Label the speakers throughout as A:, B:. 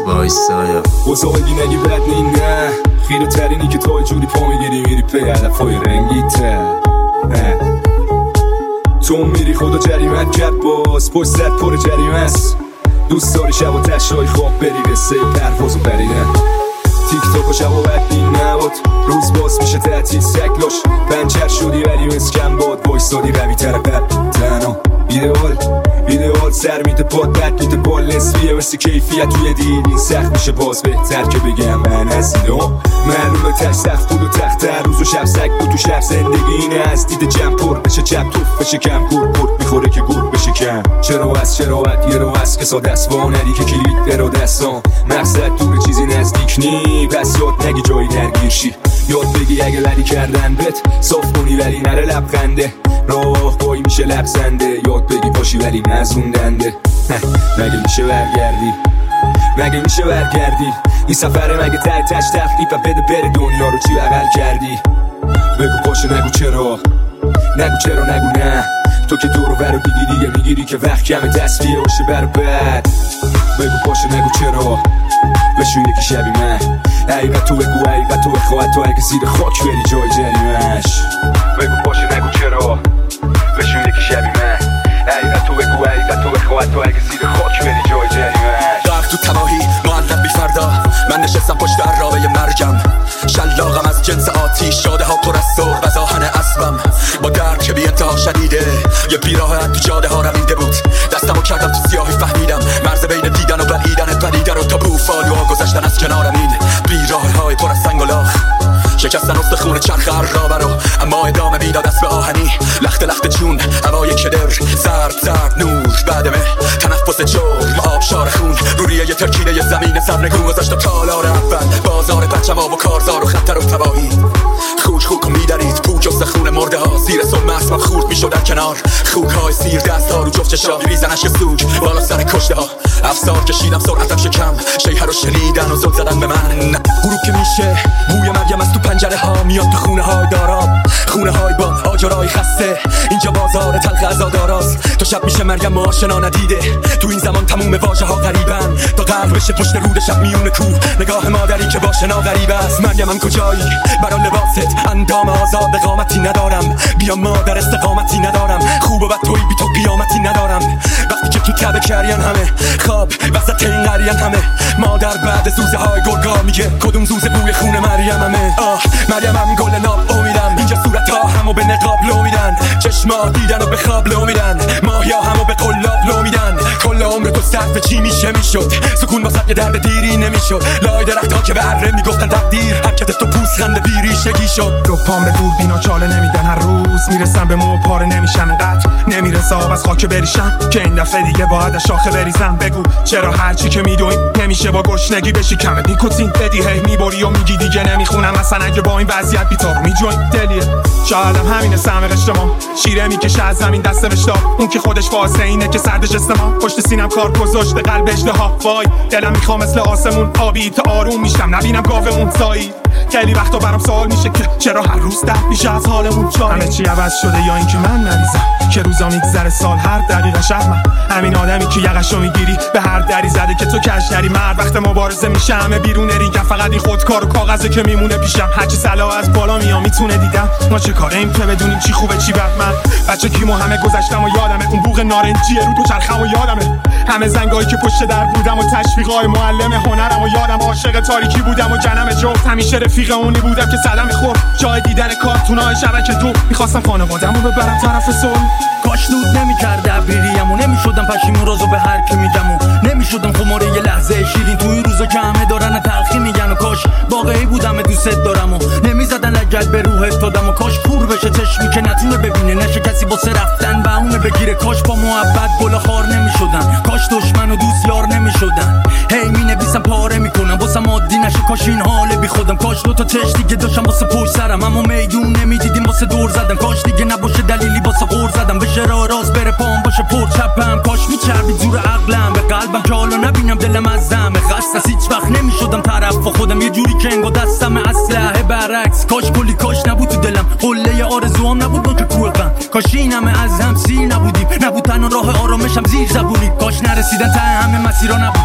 A: وایسایا
B: بزرگی نگی بد نی نه خیره ترینی که تو جوری پا میگیری میری پی علفای رنگی تو میری خدا جریمت کرد باز پشت سر پر جریمه است دوست داری شب و تشای خواب بری قصه پرواز و پریدن تیک تاک و شب و بدی نباد روز باز میشه تعطیل سکلاش پنچر شدی ولی مسکن باد وایستادی قوی تر پر تنها ایدئال سر میده پاد بد میده بال نصفیه مثل کیفیت توی دیل این سخت میشه باز بهتر که بگم من از ایدام معلومه تش سخت بود و تختر روز و شب سگ بود تو شب زندگی اینه از دید جمع پر بشه چپ توف بشه کم گرد میخوره که گرد بشه کم چرا یه رو از کسا دست وانری که کلید برا دستان مقصد دور چیزی نزدیک نی پس یاد نگی جایی درگیر شی یاد بگی اگه لری کردن بت صاف کنی ولی نره لبخنده راه پایی میشه لبزنده یاد بگی پاشی ولی نزوندنده مگه میشه برگردی این سفره مگه تش تخلیف و بده بره دنیا رو چی بغل کردی بگو پاشه نگو چرا نگو نه تو که دورو برو میگیری که وقت کمه تصفیه باشه برو بد بگو پاشه نگو چرا بشون یکی شبی من عیبت تو بگو عیبت تو بخواهد تو اگه زیر خاک بری جای جریمش بگو پاشه نگو چرا بشون یکی شبی من عیبت تو بگو عیبت تو بخواهد تو اگه زیر خاک بری جای جریمش
C: غرق تو تنهایی معلم بی فردا من نشستم پشت عرابه مرگم شلاقم از جنس آتیش شاده ها پر از سر و زاهن اسبم با درد که بی انتها شدیده یه بیراه تو جاده ها رمیده بود دستمو کردم تو سیاهی فهمیدم مرز بین دیدن و بلیدن رو تا بوفالوها گذشتن از کنارم این بیراه های پر از سنگ و لاخ شکستن استخون چرخ عرابه رو اما ادامه میداد اسب آهنی لخت چون هوای کدر زرد نور بعدمه تنفس جرم آبشار خون روریه یه ترکیده یه زمین سرنگون گذاشت تالار اول بازار پرچما و کارزار و خطر و تباهی خوک و میدرید پوک و سخون مرده ها زیر سلم اسبم خورد میشد در کنار خوک های سیر دست ها رو جفت چشا میریزنش سوگ بالا سر کشته ها افسار کشیدم سرعتم شکم شیهر رو شنیدن و زل زدن به من غروب که میشه بوی مرگم از تو پنجره ها میاد تو خونه های دارام خونه های با آجرای خسته اینجا بازار تلخ عزاداراست تو شب میشه مرگم آشنا ندیده تو این زمان تموم واژه ها غریبن تا غرق بشه پشت رود شب میون کوه نگاه مادری که باشه ناغریب است مرگم کجایی برا لباست اندام آزاد قامتی ندارم بیا مادر استقامتی ندارم خوب و بد توی بی تو قیامتی ندارم وقتی که تو تبه کریان همه خواب وسط این قریان همه مادر بعد زوزه های گرگا میگه کدوم زوزه بوی خون مریم همه مریم هم گل ناب امیدم اینجا صورت ها همو به نقاب لو میدن چشما دیدن و به خواب لو میدن ماهیا همو به قلاب لو میدن کل عمر تو صرف چی میشد سکون واسه یه درد دیری نمیشد لای درخت ها که به اره میگفتن تقدیر حرکت تو پوسخند بیریشگی شد دو پام به دوربینا چاله نمیدن هر روز میرسم به مو پاره نمیشم انقدر نمیرسه آب از خاک بریشم که این دفعه دیگه باید شاخه بریزم بگو چرا هرچی که میدوین نمیشه با گشنگی بشی کمت نیکوتین بدی هی میبری و میگی دیگه نمیخونم اصلا اگه با این وضعیت بیتارو میجوین دلیه شایدم همینه سمق اجتماع شیره میکشه از زمین دست بشتا اون که خودش واسه اینه که سردش استما پشت سینم کار گذاشته قلب اژدها وای دلم میخوام مثل آسمون آبی تا آروم میشم نبینم گاومون سایی خیلی وقتا برام سوال میشه که چرا هر روز درد میشه از حالمون جایی همه چی عوض شده یا اینکه من مریضم که روزا میگذره سال هر دقیقه شهرم همین آدمی که یقشو میگیری به هر دری زده که تو کش نری مرد وقت مبارزه میشه همه بیرون ریگم فقط این خودکار و کاغذه که میمونه پیشم هرچی صلاح از بالا میام میتونه دیدم ما چه کاریم که بدونیم چی خوبه چی بد من بچه کیمو همه گذشتم و یادمه اون بوق نارنجیه رو تو چرخم و یادمه همه زنگایی که پشت در بودم و تشویقای معلم هنرم و یادم عاشق تاریکی بودم و جنم جفت همیشه رفیق اونی بودم که صدم میخورد جای دیدن کارتونای شبکه دو میخواستم خانواده‌مو ببرم طرف صلح
D: کاش نود نمی‌کرد ابریریم و نمی‌شدم پشیمون رازو به هر کی میگم و نمی‌شدم خماره یه لحظه شیرین توی روزا که همه دارن تلخی میگن و کاش واقعی بودم دوست دارم و نمی‌زدن لگد به روحت دادم و کاش کور بشه چشمی که نتونه ببینه نشه کسی واسه رفتن بهونه بگیره کاش با محبت گل خار نمی‌شدن کاش دشمن و دوست یار نمی‌شدن هی مینویسم پاره میکنم واسم عادی نشه کاش این حال بی خودم کاش دو تا چش دیگه داشتم واسه پشت سرم اما میدون نمیدیدیم واسه دور زدم کاش دیگه نباشه دلیلی واسه غور زدم بشه راه راست بره پام باشه پر چپم کاش میچربید زور عقلم به قلبم که حالا نبینم دلم از زمه خسته هیچ وقت نمیشدم طرف با خودم یه جوری که انگار دستم اسلحه برعکس کاش کلی کاش نبود تو دلم قله آرزوام نبود با که کوه غم کاش این همه از هم سیر نبودیم نبود تنها راه آرامشم زیر زبونی کاش نرسیدن ته همه مسیرا نبود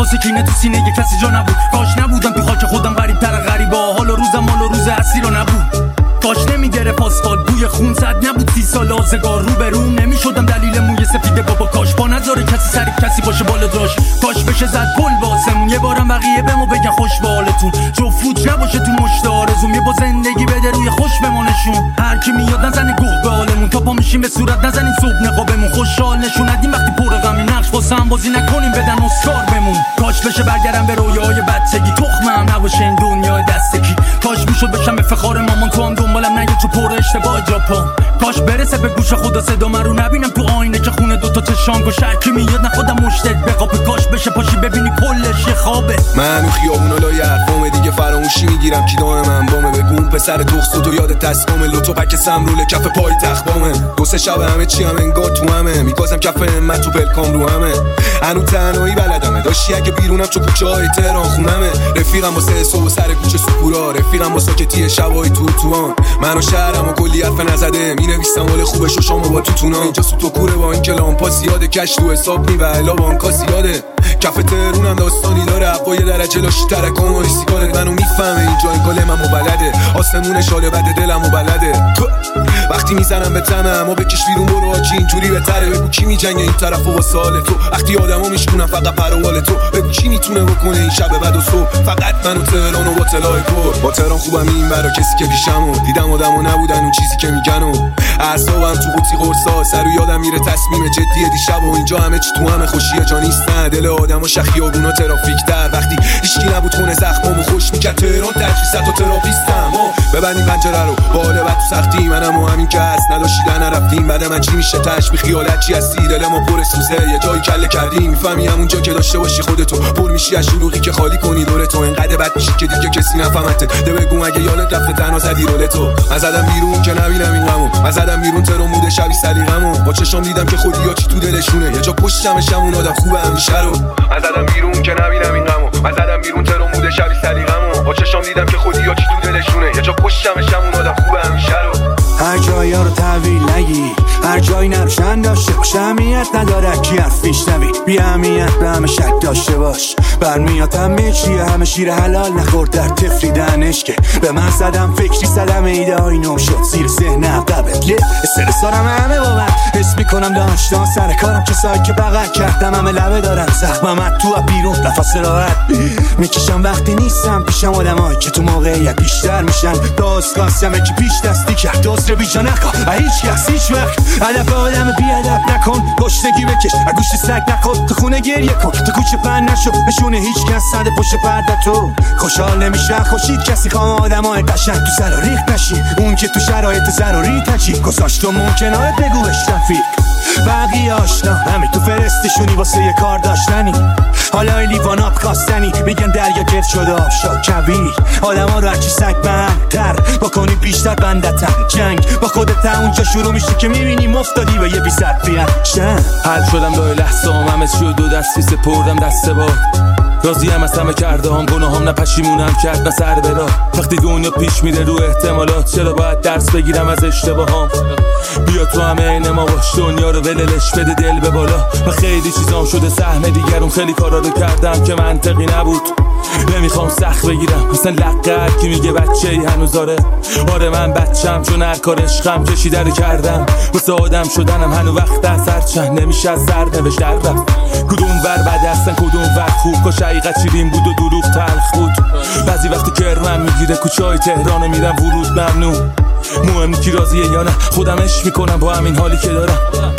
D: واسه کینه تو سینه یه کسی جا نبود. کاش نبودم تو خاک خودم غریب تر غریبا، حال و روزم حال و روز اسیر نبود. کاش نمیگرفت آسفالت بوی خون، صد نبود 30 سال آزگار رو به روم، نمیشدم دلیل موی سفیده بابا. کاش با نذاره کسی سری کسی باشه بالا داشت، کاش بشه زد پل واسمون. یه بارم بقیه بمو بگن خوش به حالتون، جفت نباشه تو مشت آرزوم. یه با زندگی بده روی خوش بمونشون، هر کی میاد نزنه گوه به حالمون. تا پا میشیم به صورت نزنیم صبح نقابمون، خوشحال نشون ندیم وقتی پر غمی. نقش واسه هم بازی نکنیم بدن اسکار بمون. کاش بشه برگردم به رویای بچگی، تخمم نباشه این دنیای دستکی. کاش میشد بشم افتخار مامان، تو هم دنبالم نگه تو پر اشتباه ژاپن. کاش برسه به گوش خدا صدا من رو نبینم تو آینه که خونه دوتا چشام گوش هر کی میاد نخودم مشتد بقاپه. کاش بشه پاشی ببینی کلش یه خوابه.
B: من و خیابونا لای حرفامه دیگه فراموشی میگیرم کی دام من بامه. بگون پسر تخص تو یاد تسقامه، لوتو پک سمرول کف پای تخبامه. دو سه شب همه چی هم انگار تو همه، میگازم کف همت تو پلکام رو همه. هنو تنهایی بلدمه داشتی اگه بیرونم چو کوچه های تهران خونمه. رفیقم واسه صبح سر کوچه سکورا، رفیقم واسه ساکتی شبای توان. منو شهرم و کلی حرف نزده مینویسم حال خوبش و شامو با توتونا. اینجا سوت و کوره با این کلام پاس یاده، کش تو حساب نی و الا بانکا زیاده. کف تهرونم داستانی داره، هوای درجه لاشی ترکام و ریسیکاره. منو میفهمه اینجا این کلمم و بلده، آسمون شاله بده دلم و بلده. وقتی میزنم به تمام و بکش بیرون برو آجی اینجوری بهتره. بگو کی میجنگه این طرف و سال تو، وقتی آدمو میشکنم فقط پروال تو. بگو کی میتونه بکنه این شب بعد و صبح، فقط من و تهران و با طلای پر. با تهران خوبم این برا کسی که پیشمو دیدم آدمو نبودن اون چیزی که میگن و اعصابم تو قوطی قرصا. سر یادم میره تصمیم جدی دیشب و اینجا همه چی تو همه خوشیه جا نیستن. دل آدمو شخیابونا ترافیک تر، وقتی هیچکی نبود خونه زخمامو خوش میکرد. تهران تجویزات و تراپیستم ببندیم پنجره رو بالا بعد تو سختی. منم و همین که هست نداشتیدن نرفتیم. بعد من چی میشه تاش بی خیالت چی هستی؟ دل ما پر سوزه یه جایی کله کردیم. میفهمی همونجا که داشته باشی خودتو پر میشی از شلوغی که خالی کنی دور تو. انقدر بد میشی که دیگه کسی نفهمته. ده بگو اگه یادت رفته تنها زدی رولتو. من زدم بیرون که نبینم این غمو، من زدم بیرون ترو موده شبی سلیقمو. با چشام دیدم که خودی یا چی تو دلشونه، یه جا پشتمش همون آدم خوبه همیشه رو. من زدم بیرون که نبینم این غمو، من زدم بیرون ترو موده شبی سلیقمو. با چشام دیدم که خودی یا چی تو دلشونه، یه جا پشتمش همون آدم خوبه همیشه رو.
A: هر جایی رو تحویل نگی، هر جایی نروشن داشته باش. اهمیت نداره کی حرفیش نوی، بی اهمیت به همه شک داشته باش. برمیاد همه چیه، همه شیر حلال نخورد در تفری دهنش که به من زدم فکری زدم ایده های نو شد زیر ذهنم قبل یه استرس دارم همه بابت حس میکنم داشتان سر کارم کسایی که بغل کردم همه لبه دارم زخمم تو بیرون نفس راحت میکشم وقتی نیستم پیشم آدمایی که تو موقعیت بیشتر میشن. داستانم که پیش دستی کرد دوست رو بیجا نکن هیچ کس هیچ وقت علف آدم بیادب نکن. گشنگی بکش گوشت سگ نخور، تو خونه گریه کن، تو کوچه پن نشو نشونه هیچ کس صد پشت پرده تو. خوشحال نمیشن خوشید کسی خواه آدمای قشنگ تو سر و ریخت نشی. اون که تو شرایط ضروری تچی گذاشت و ممکنه بگو بهش رفیق. بقیه آشنا همین تو فرستشونی واسه یه کار داشتنی. حالا این لیوان آب خواستنی میگن دریا گرد شده آب شد کبیر. آدم ها رو هرچی سگ بهتر بکنی بیشتر بندتر. جنگ با خودت اونجا شروع میشه که میبینی مفتادی به یه بی صد بیان.
E: حل شدم دای لحظه هم همه چی و دو دستی سپردم دسته باد. راضی هم از همه کرده هم گناه هم نپشیمونم کرد نه سر برا. وقتی دنیا پیش میره رو احتمالات چرا باید درس بگیرم از اشتباهام. بیا تو همه این ما باش دنیا رو وللش بده دل به بالا. و خیلی چیزام شده سهم دیگرون خیلی کارا رو کردم که منطقی نبود. نمیخوام سخت بگیرم مثلا لقه کی میگه بچه ای هنوز داره. آره من بچم چون هر کار عشقم کشیده رو کردم. واسه آدم شدنم هنو وقت اثر چند نمیشه از سر نوشت در رفت. کدوم ور بد هستن کدوم ور خوب، کاش حقیقت شیرین بود و دروغ تلخ بود. بعضی وقتی کرمم میگیره کوچه های تهرانو میرم ورود ممنوع. مهم کی راضیه یا نه خودم عشق میکنم با همین حالی که دارم.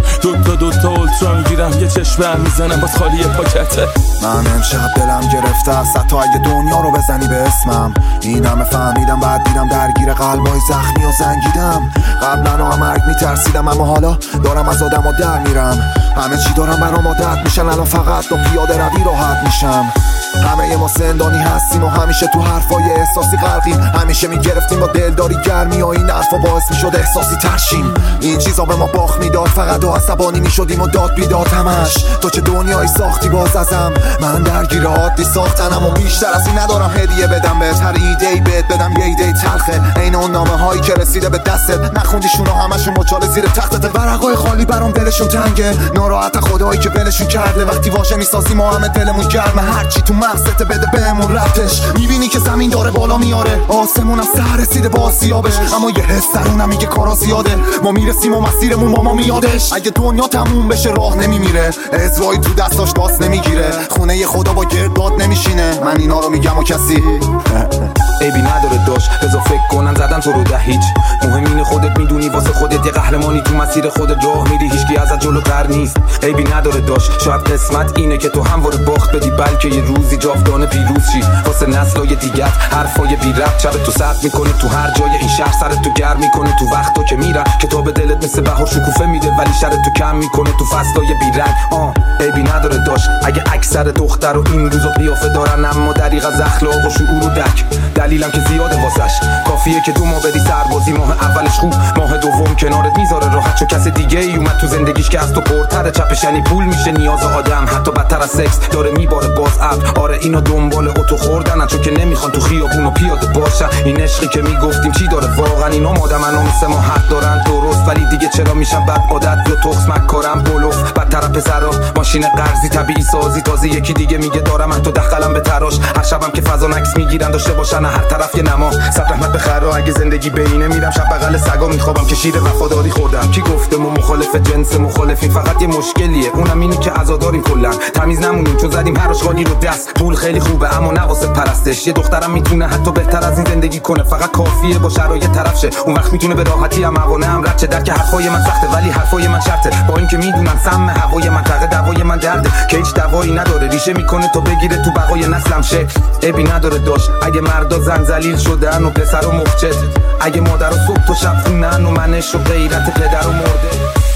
E: دوتا اولترا میگیرم یه چشمم میزنم باز خالی پاکته.
F: من امشب دلم گرفته است حتی اگه دنیا رو بزنی به اسمم. این همه فهمیدم بعد دیدم درگیر قلبای زخمی و زنگیدم. قبلا و مرگ میترسیدم اما حالا دارم از آدم و در میرم. همه چی دارم برام عادت میشن الان فقط با پیاده روی راحت میشم. همه ما زندانی هستیم و همیشه تو حرفای احساسی غرقیم. همیشه میگرفتیم با دلداری گرمی و این حرفا باعث میشد احساسی ترشیم. این چیزا به ما باخت میداد، فقط و عصبانی میشدیم و داد بیداد همش. تو چه دنیایی ساختی باز ازم، من درگیر عادی ساختنم و بیشتر از این ندارم هدیه بدم بهت. هر ایده‌ای بهت بدم یه ایده تلخه، عین اون نامه هایی که رسیده به دستت، نخوندیشون و همشون مچاله زیر تختت. ورقای خالی برام دلشون تنگه، ناراحت خدایی که ولشون کرده. وقتی واژه میسازی ما همه دلمون گرمه، هرچی تو مغزت بده بهمون ربطش. میبینی که زمین داره بالا میاره، آسمونم سر رسیده با آسیابش، اما یه حس درونم میگه کارا زیاده. ما میرسیم و مسیرمون با ما میادش. اگه دنیا تموم بشه راه نمیمیره، ازرایی تو دستاش باس نمیگیره، خونه خدا با گرداد نمیشینه. من اینا رو میگم و کسی
G: عیبی نداره داشت، بذار فکر کنن زدن تو رو ده هیچ. مهم اینه خودت میدونی واسه خودت یه قهرمانی، تو مسیر خودت راه میری، هیچکی ازت جلوتر نیست. عیبی نداره داشت، شاید قسمت اینه که تو همواره باخت بدی، بلکه یه روزی جاودانه پیروز شی. واسه نسلای دیگه حرفای بی ربط شب تو سرد میکنه، تو هر جای این شهر سرت تو گرم میکنه. تو وقتا که میرن کتاب دلت مثل بهار شکوفه میده، ولی شرت تو کم میکنه تو فصلای بی رنگ. عیبی نداره داشت اگه اکثر دختر و این روزا قیافه دارن، اما دریغ از اخلاق و شعور و درک. دلیلم که زیاده واسش، کافیه که 2 ماه بدی سربازی، ماه اولش خوب، ماه دوم کنارت میذاره راحت. چون کس دیگه ای اومد تو زندگیش که از تو پرتره، چپش یعنی پول میشه نیاز آدم، حتی بدتر از سکس داره میباره باز ابر. آره اینا دنبال اتو خوردنن، چون که نمیخوان تو خیابون و پیاده باشن. این عشقی که میگفتیم چی داره واقعا؟ اینا مادمن مثل ما حق دارن درست، ولی دیگه چرا میشن بد عادت یا تخس مکارم بلوف. بدتر پسرا ماشین قرضی طبیعی سازی، تازه یکی دیگه میگه دارم حتی دخلم به تراش. هر شبم که فضا عکس میگیرن داشته باشن هر طرف یه نما. صد رحمت بخرا اگه زندگی بینه میرم، شب بغل سگا میخوابم که شیر وفاداری خوردم. کی گفته ما مخالف جنس مخالفین؟ فقط یه مشکلیه، اونم اینه که عزاداریم کلا، تمیز نمونیم چون زدیم هر آشغالی رو دست. پول خیلی خوبه اما نه واسه پرستش، یه دخترم میتونه حتی بهتر از این زندگی کنه، فقط کافیه با شرایط طرف شه. اون وقت میتونه به راحتی هم موانعم رد شه. درک حرفای من سخته ولی حرفای من شرطه، با اینکه میدونم سم هوای منطقه دوای من درده، که هیچ دوایی نداره، ریشه میکنه تو بگیره تو بقای نسلم شکل. عیبی نداره داشت اگه مردا زن ذلیل شدن و پسر و مفچت، اگه مادر و صبح تو شب خونن و منش و غیرت پدر و مرده.